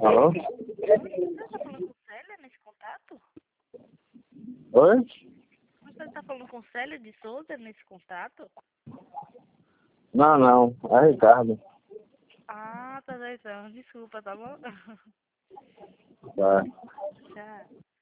Alô? Você está falando com Célia nesse contato? Oi? Você está falando com Célia de Souza nesse contato? Não. É Ricardo. Ah, tá então. Desculpa, tá bom? Tá. Tchau.